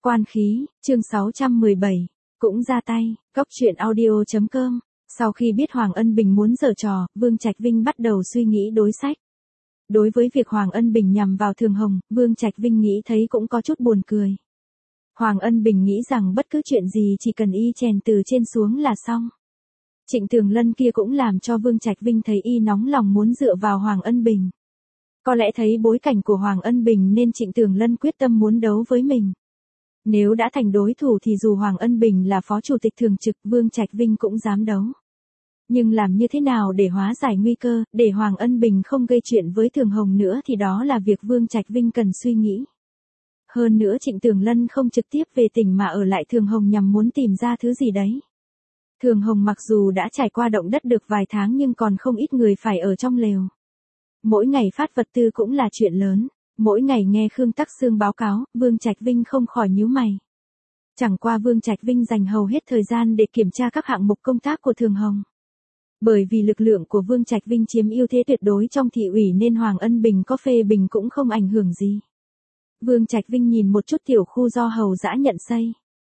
Quan khí, chương 617, cũng ra tay, góc truyện audio.com. Sau khi biết Hoàng Ân Bình muốn giở trò, Vương Trạch Vinh bắt đầu suy nghĩ đối sách. Đối với việc Hoàng Ân Bình nhằm vào Thường Hồng, Vương Trạch Vinh nghĩ thấy cũng có chút buồn cười. Hoàng Ân Bình nghĩ rằng bất cứ chuyện gì chỉ cần y chèn từ trên xuống là xong. Trịnh Tường Lân kia cũng làm cho Vương Trạch Vinh thấy y nóng lòng muốn dựa vào Hoàng Ân Bình. Có lẽ thấy bối cảnh của Hoàng Ân Bình nên Trịnh Tường Lân quyết tâm muốn đấu với mình. Nếu đã thành đối thủ thì dù Hoàng Ân Bình là phó chủ tịch thường trực, Vương Trạch Vinh cũng dám đấu. Nhưng làm như thế nào để hóa giải nguy cơ, để Hoàng Ân Bình không gây chuyện với Thường Hồng nữa thì đó là việc Vương Trạch Vinh cần suy nghĩ. Hơn nữa Trịnh Tường Lân không trực tiếp về tỉnh mà ở lại Thường Hồng nhằm muốn tìm ra thứ gì đấy. Thường Hồng mặc dù đã trải qua động đất được vài tháng nhưng còn không ít người phải ở trong lều. Mỗi ngày phát vật tư cũng là chuyện lớn. Mỗi ngày nghe Khương Tắc Sương báo cáo, Vương Trạch Vinh không khỏi nhíu mày. Chẳng qua Vương Trạch Vinh dành hầu hết thời gian để kiểm tra các hạng mục công tác của Thường Hồng. Bởi vì lực lượng của Vương Trạch Vinh chiếm ưu thế tuyệt đối trong thị ủy nên Hoàng Ân Bình có phê bình cũng không ảnh hưởng gì. Vương Trạch Vinh nhìn một chút tiểu khu do Hầu Dã nhận xây.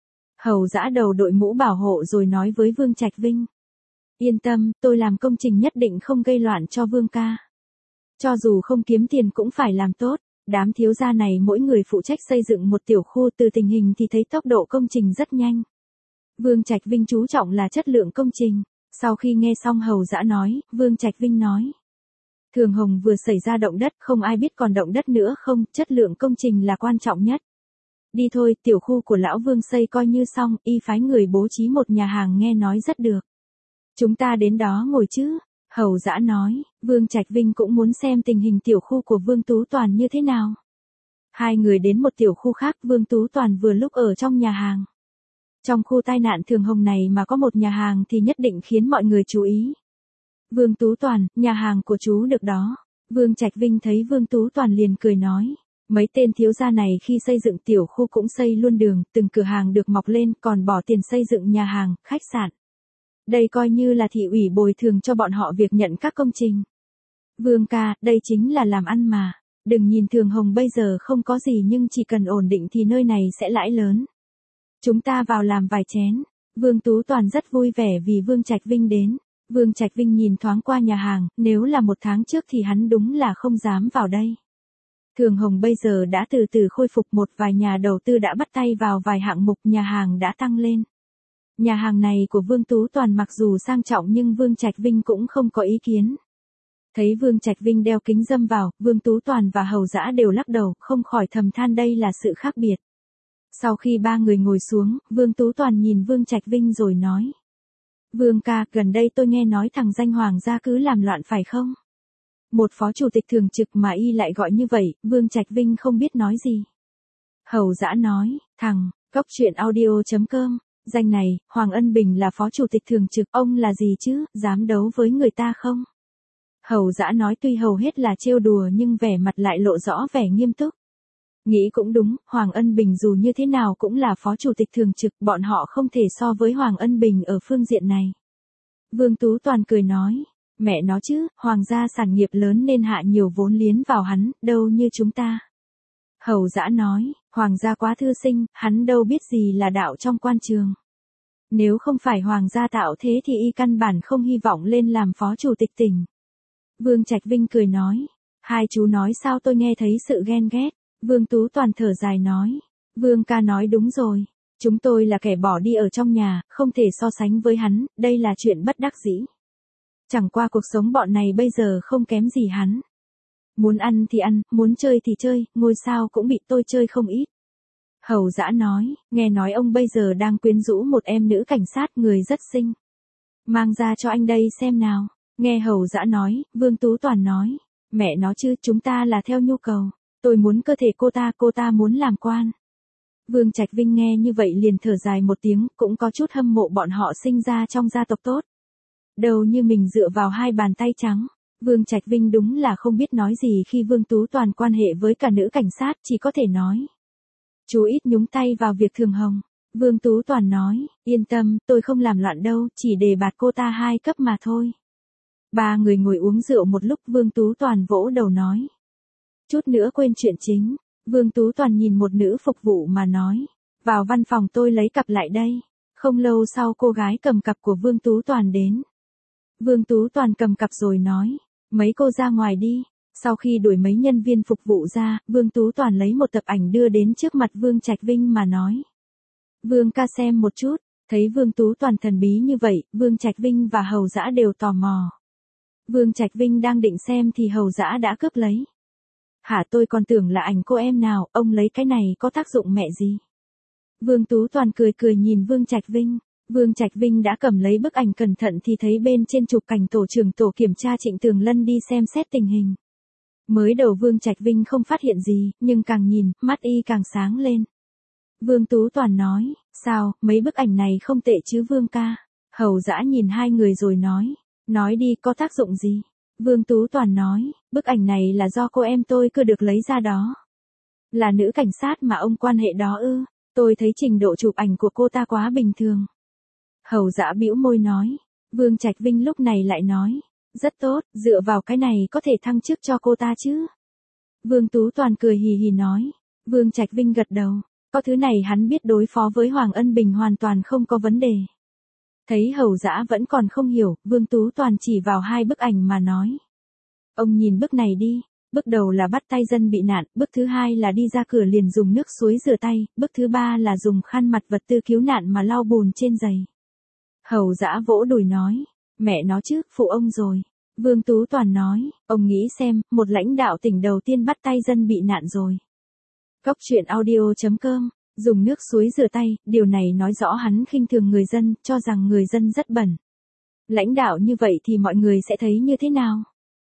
Hầu Dã đầu đội mũ bảo hộ rồi nói với Vương Trạch Vinh. Yên tâm, tôi làm công trình nhất định không gây loạn cho Vương ca. Cho dù không kiếm tiền cũng phải làm tốt, đám thiếu gia này mỗi người phụ trách xây dựng một tiểu khu, từ tình hình thì thấy tốc độ công trình rất nhanh. Vương Trạch Vinh chú trọng là chất lượng công trình. Sau khi nghe xong Hầu Dã nói, Vương Trạch Vinh nói. Thường Hồng vừa xảy ra động đất, không ai biết còn động đất nữa không, chất lượng công trình là quan trọng nhất. Đi thôi, tiểu khu của lão Vương xây coi như xong, y phái người bố trí một nhà hàng nghe nói rất được. Chúng ta đến đó ngồi chứ? Hầu Dã nói, Vương Trạch Vinh cũng muốn xem tình hình tiểu khu của Vương Tú Toàn như thế nào. Hai người đến một tiểu khu khác, Vương Tú Toàn vừa lúc ở trong nhà hàng. Trong khu tai nạn Thường Hồng này mà có một nhà hàng thì nhất định khiến mọi người chú ý. Vương Tú Toàn, nhà hàng của chú được đó. Vương Trạch Vinh thấy Vương Tú Toàn liền cười nói. Mấy tên thiếu gia này khi xây dựng tiểu khu cũng xây luôn đường, từng cửa hàng được mọc lên còn bỏ tiền xây dựng nhà hàng, khách sạn. Đây coi như là thị ủy bồi thường cho bọn họ việc nhận các công trình. Vương ca, đây chính là làm ăn mà. Đừng nhìn Thường Hồng bây giờ không có gì nhưng chỉ cần ổn định thì nơi này sẽ lãi lớn. Chúng ta vào làm vài chén. Vương Tú Toàn rất vui vẻ vì Vương Trạch Vinh đến. Vương Trạch Vinh nhìn thoáng qua nhà hàng, nếu là một tháng trước thì hắn đúng là không dám vào đây. Thường Hồng bây giờ đã từ từ khôi phục, một vài nhà đầu tư đã bắt tay vào vài hạng mục, nhà hàng đã tăng lên. Nhà hàng này của Vương Tú Toàn mặc dù sang trọng nhưng Vương Trạch Vinh cũng không có ý kiến. Thấy Vương Trạch Vinh đeo kính râm vào, Vương Tú Toàn và Hầu Dã đều lắc đầu, không khỏi thầm than đây là sự khác biệt. Sau khi ba người ngồi xuống, Vương Tú Toàn nhìn Vương Trạch Vinh rồi nói. Vương ca, gần đây tôi nghe nói thằng danh Hoàng gia cứ làm loạn phải không? Một phó chủ tịch thường trực mà y lại gọi như vậy, Vương Trạch Vinh không biết nói gì. Hầu Dã nói, thằng, góc truyện audio.com. Danh này, Hoàng Ân Bình là phó chủ tịch thường trực, ông là gì chứ, dám đấu với người ta không? Hầu Dã nói tuy hầu hết là trêu đùa nhưng vẻ mặt lại lộ rõ vẻ nghiêm túc. Nghĩ cũng đúng, Hoàng Ân Bình dù như thế nào cũng là phó chủ tịch thường trực, bọn họ không thể so với Hoàng Ân Bình ở phương diện này. Vương Tú Toàn cười nói, mẹ nó chứ, Hoàng gia sản nghiệp lớn nên hạ nhiều vốn liếng vào hắn, đâu như chúng ta. Hầu Dã nói, Hoàng gia quá thư sinh, hắn đâu biết gì là đạo trong quan trường. Nếu không phải Hoàng gia tạo thế thì y căn bản không hy vọng lên làm phó chủ tịch tỉnh. Vương Trạch Vinh cười nói, hai chú nói sao tôi nghe thấy sự ghen ghét. Vương Tú Toàn thở dài nói, Vương ca nói đúng rồi, chúng tôi là kẻ bỏ đi ở trong nhà, không thể so sánh với hắn, đây là chuyện bất đắc dĩ. Chẳng qua cuộc sống bọn này bây giờ không kém gì hắn. Muốn ăn thì ăn, muốn chơi thì chơi, ngôi sao cũng bị tôi chơi không ít. Hầu Dã nói, nghe nói ông bây giờ đang quyến rũ một em nữ cảnh sát, người rất xinh. Mang ra cho anh đây xem nào. Nghe Hầu Dã nói, Vương Tú Toàn nói, mẹ nó chứ, chúng ta là theo nhu cầu. Tôi muốn cơ thể cô ta muốn làm quan. Vương Trạch Vinh nghe như vậy liền thở dài một tiếng, cũng có chút hâm mộ bọn họ sinh ra trong gia tộc tốt. Đâu như mình dựa vào hai bàn tay trắng. Vương Trạch Vinh đúng là không biết nói gì khi Vương Tú Toàn quan hệ với cả nữ cảnh sát, chỉ có thể nói. Chú ít nhúng tay vào việc Thường Hồng. Vương Tú Toàn nói, yên tâm, tôi không làm loạn đâu, chỉ đề bạt cô ta 2 cấp mà thôi. Ba người ngồi uống rượu một lúc, Vương Tú Toàn vỗ đầu nói. Chút nữa quên chuyện chính. Vương Tú Toàn nhìn một nữ phục vụ mà nói. Vào văn phòng tôi lấy cặp lại đây. Không lâu sau cô gái cầm cặp của Vương Tú Toàn đến. Vương Tú Toàn cầm cặp rồi nói, mấy cô ra ngoài đi. Sau khi đuổi mấy nhân viên phục vụ ra, Vương Tú Toàn lấy một tập ảnh đưa đến trước mặt Vương Trạch Vinh mà nói. Vương ca xem một chút, thấy Vương Tú Toàn thần bí như vậy, Vương Trạch Vinh và Hầu Dã đều tò mò. Vương Trạch Vinh đang định xem thì Hầu Dã đã cướp lấy. Hả, tôi còn tưởng là ảnh cô em nào, ông lấy cái này có tác dụng mẹ gì? Vương Tú Toàn cười cười nhìn Vương Trạch Vinh. Vương Trạch Vinh đã cầm lấy bức ảnh cẩn thận thì thấy bên trên chụp cảnh tổ trưởng tổ kiểm tra Trịnh Tường Lân đi xem xét tình hình. Mới đầu Vương Trạch Vinh không phát hiện gì, nhưng càng nhìn, mắt y càng sáng lên. Vương Tú Toàn nói, sao, mấy bức ảnh này không tệ chứ Vương ca? Hầu Dã nhìn hai người rồi nói đi, có tác dụng gì? Vương Tú Toàn nói, bức ảnh này là do cô em tôi cứ được lấy ra đó. Là nữ cảnh sát mà ông quan hệ đó ư? Tôi thấy trình độ chụp ảnh của cô ta quá bình thường. Hầu Dã bĩu môi nói. Vương Trạch Vinh lúc này lại nói, rất tốt, dựa vào cái này có thể thăng chức cho cô ta chứ? Vương Tú Toàn cười hì hì nói. Vương Trạch Vinh gật đầu, có thứ này hắn biết đối phó với Hoàng Ân Bình hoàn toàn không có vấn đề. Thấy Hầu Dã vẫn còn không hiểu, Vương Tú Toàn chỉ vào hai bức ảnh mà nói. Ông nhìn bức này đi, bước đầu là bắt tay dân bị nạn, bước thứ hai là đi ra cửa liền dùng nước suối rửa tay, bước thứ ba là dùng khăn mặt vật tư cứu nạn mà lau bùn trên giày. Hầu Dã vỗ đùi nói, mẹ nó chứ, phụ ông rồi. Vương Tú Toàn nói, ông nghĩ xem, một lãnh đạo tỉnh đầu tiên bắt tay dân bị nạn rồi. Cóc truyện audio.com, dùng nước suối rửa tay, điều này nói rõ hắn khinh thường người dân, cho rằng người dân rất bẩn. Lãnh đạo như vậy thì mọi người sẽ thấy như thế nào?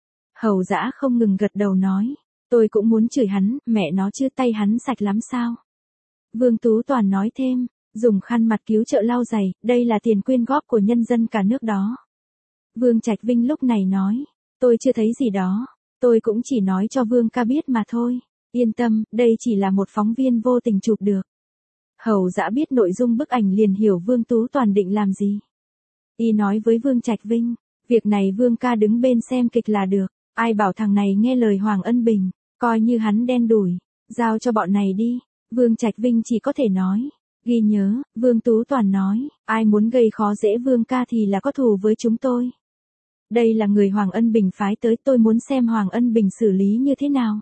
Hầu Dã không ngừng gật đầu nói, tôi cũng muốn chửi hắn, mẹ nó chứ tay hắn sạch lắm sao? Vương Tú Toàn nói thêm, dùng khăn mặt cứu trợ lau giày, đây là tiền quyên góp của nhân dân cả nước đó. Vương Trạch Vinh lúc này nói, tôi chưa thấy gì đó, tôi cũng chỉ nói cho Vương ca biết mà thôi, yên tâm, đây chỉ là một phóng viên vô tình chụp được. Hầu Dã biết nội dung bức ảnh liền hiểu Vương Tú Toàn định làm gì. Y nói với Vương Trạch Vinh, việc này Vương ca đứng bên xem kịch là được, ai bảo thằng này nghe lời Hoàng Ân Bình, coi như hắn đen đủi, giao cho bọn này đi. Vương Trạch Vinh chỉ có thể nói, ghi nhớ. Vương Tú Toàn nói, ai muốn gây khó dễ Vương ca thì là có thù với chúng tôi. Đây là người Hoàng Ân Bình phái tới, tôi muốn xem Hoàng Ân Bình xử lý như thế nào.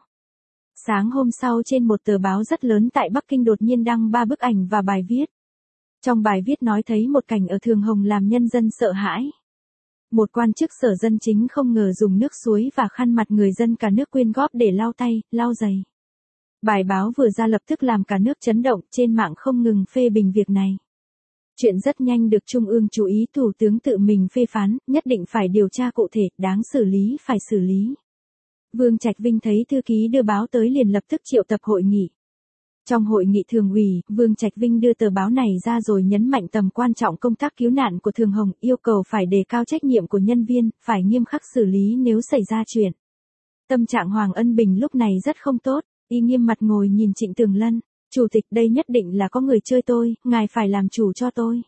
Sáng hôm sau trên một tờ báo rất lớn tại Bắc Kinh đột nhiên đăng 3 bức ảnh và bài viết. Trong bài viết nói thấy một cảnh ở Thường Hồng làm nhân dân sợ hãi. Một quan chức Sở Dân Chính không ngờ dùng nước suối và khăn mặt người dân cả nước quyên góp để lau tay, lau giày. Bài báo vừa ra lập tức làm cả nước chấn động, trên mạng không ngừng phê bình việc này. Chuyện rất nhanh được Trung ương chú ý, Thủ tướng tự mình phê phán, nhất định phải điều tra cụ thể, đáng xử lý phải xử lý. Vương Trạch Vinh thấy thư ký đưa báo tới liền lập tức triệu tập hội nghị. Trong hội nghị thường ủy, Vương Trạch Vinh đưa tờ báo này ra rồi nhấn mạnh tầm quan trọng công tác cứu nạn của Thường Hồng, yêu cầu phải đề cao trách nhiệm của nhân viên, phải nghiêm khắc xử lý nếu xảy ra chuyện. Tâm trạng Hoàng Ân Bình lúc này rất không tốt, y nghiêm mặt ngồi nhìn Trịnh Tường Lân, chủ tịch đây nhất định là có người chơi tôi, ngài phải làm chủ cho tôi.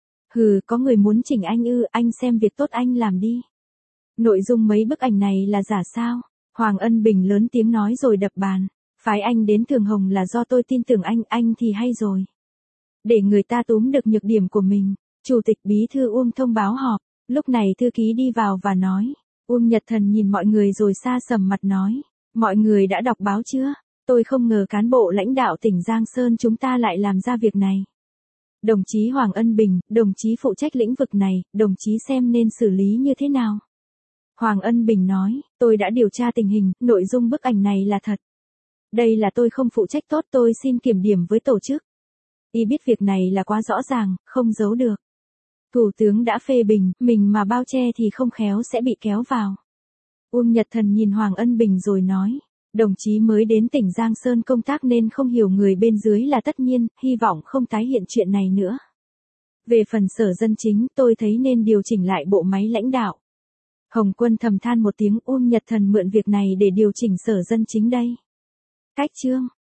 Hừ, có người muốn chỉnh anh ư, anh xem việc tốt anh làm đi. Nội dung mấy bức ảnh này là giả sao? Hoàng Ân Bình lớn tiếng nói rồi đập bàn. Phái anh đến Thường Hồng là do tôi tin tưởng anh thì hay rồi. Để người ta túm được nhược điểm của mình, Chủ tịch Bí thư Uông thông báo họp. Lúc này thư ký đi vào và nói. Uông Nhật Thần nhìn mọi người rồi xa sầm mặt nói. Mọi người đã đọc báo chưa? Tôi không ngờ cán bộ lãnh đạo tỉnh Giang Sơn chúng ta lại làm ra việc này. Đồng chí Hoàng Ân Bình, đồng chí phụ trách lĩnh vực này, đồng chí xem nên xử lý như thế nào? Hoàng Ân Bình nói, tôi đã điều tra tình hình, nội dung bức ảnh này là thật. Đây là tôi không phụ trách tốt, tôi xin kiểm điểm với tổ chức. Y biết việc này là quá rõ ràng, không giấu được. Thủ tướng đã phê bình, mình mà bao che thì không khéo sẽ bị kéo vào. Uông Nhật Thần nhìn Hoàng Ân Bình rồi nói, đồng chí mới đến tỉnh Giang Sơn công tác nên không hiểu người bên dưới là tất nhiên, hy vọng không tái hiện chuyện này nữa. Về phần Sở Dân Chính, tôi thấy nên điều chỉnh lại bộ máy lãnh đạo. Hồng Quân thầm than một tiếng, Uông Nhật Thần mượn việc này để điều chỉnh Sở Dân Chính đây. Cách chương